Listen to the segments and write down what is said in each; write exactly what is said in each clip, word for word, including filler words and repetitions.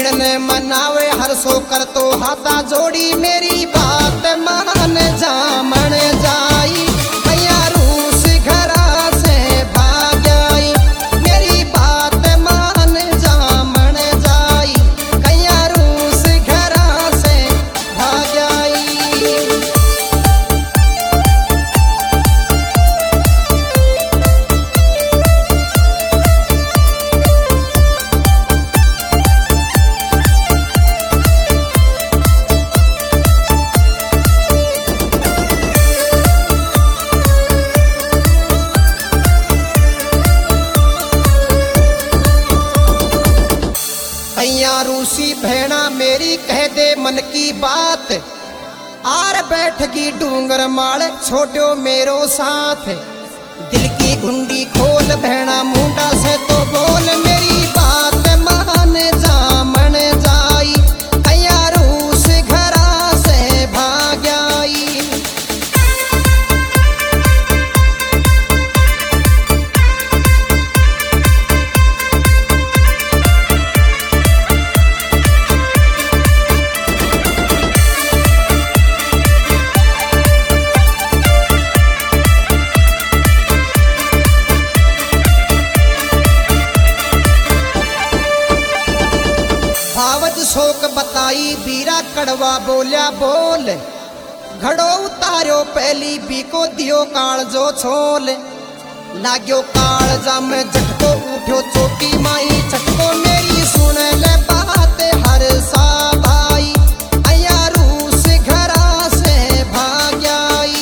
भेड़ ने मनावे हर सो कर तो हाथा जोड़ी मेरी बात मान जामण जाई भैया रूस घरा से भाग आई मेरी बात मान जामण जाई भैया रूस घरा से भाग आई। रूसी भेड़ा मेरी कह दे मन की बात आर बैठगी डूंगर माल छोटो मेरो साथ दिल की गुंडी खोल भेड़ा मुंडा से तो बोल मेरी बात मान जामण जाई भैया रूस घरा से भाग आई। शोक बताई बीरा कड़वा बोलिया बोल घड़ो उतारो पहली बीको दियो काल जो छोल लाग्यो काल जा में झटको उठो चोटी माई झटको मेरी सुन ले बात हर सा भाई अया रूस घरा से भाग आई।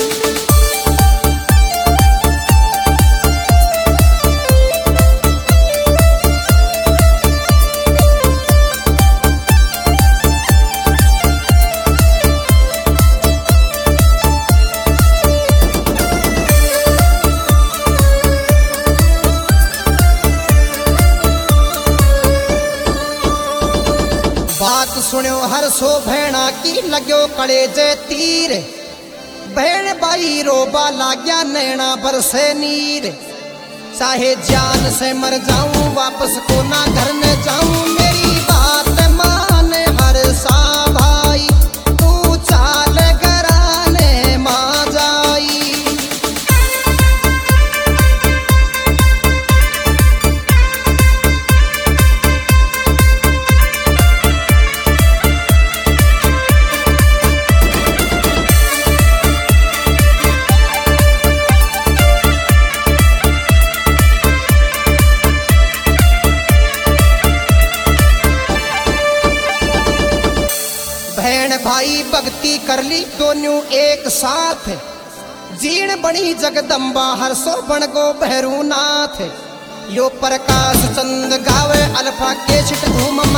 बात सुनो हर सो भेड़ा की लगो कड़े जे तीर भेड़ बाई रोबा लाग्या नैना बरसे नीर चाहे जान से मर जाऊं वापस को ना घर में जाऊं मेरी बात मान हर सा भाई तू चाल घराने मां जाई। भाई भक्ति कर ली दोनों एक साथ जीण बनी जगदम्बा हर सो बन गो भैरूनाथ यो प्रकाश चंद गावे अल्फा के छिट धूम